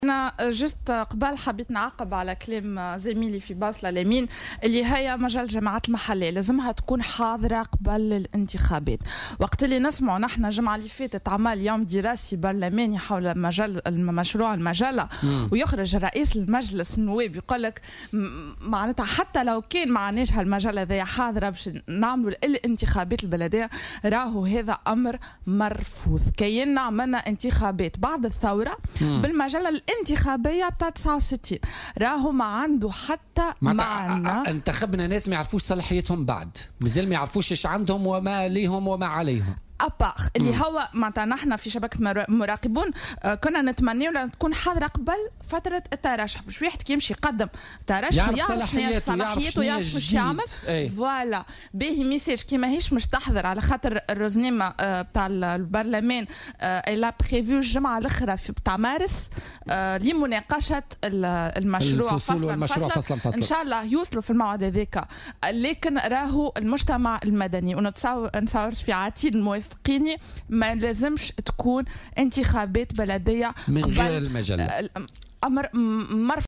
أنا جست قبل حبيت نعقب على كلام زميلي في باوصلة اليمين اللي هي مجال الجامعات المحلية لازمها تكون حاضرة قبل الانتخابات. وقت اللي نسمعوا نحن الجمعة اللي فاتت عمل يوم دراسي برلماني حول مشروع المجلة ويخرج رئيس المجلس النواب يقول لك معناتها حتى لو كان معناش هالمجلة ذي حاضرة باش نعملوا الانتخابات البلدية راهو هذا أمر مرفوض. كاين عملنا انتخابات بعد الثورة بالمجلة الانتخابية بتاع 69 راهو ما عنده حتى معنى. انتخبنا ناس ما يعرفوش صلاحيتهم بعد مازال ما يعرفوش ايش عندهم وما ليهم وما عليهم أباخ اللي هو معناتها نحن في شبكة مراقبون كنا نتمنى تكون حاضرة قبل فترة الترشح باش واحد كي يمشي يقدم ترشح يعرف صلاحيته ويعرف مش يعمل فوالا باهي ميساج كي ماهيش مش تحضر على خاطر الرزنيمة بتاع البرلمان إلا بريفيو الجمعة الأخرى بتاع مارس لمناقشة المشروع فصلا إن شاء الله يوصلوا في الموعد هذاك. لكن راهو المجتمع المدني ونتصور في عتيد الموافقين ما لازمش تكون انتخابات بلدية من غير المجلة. أمر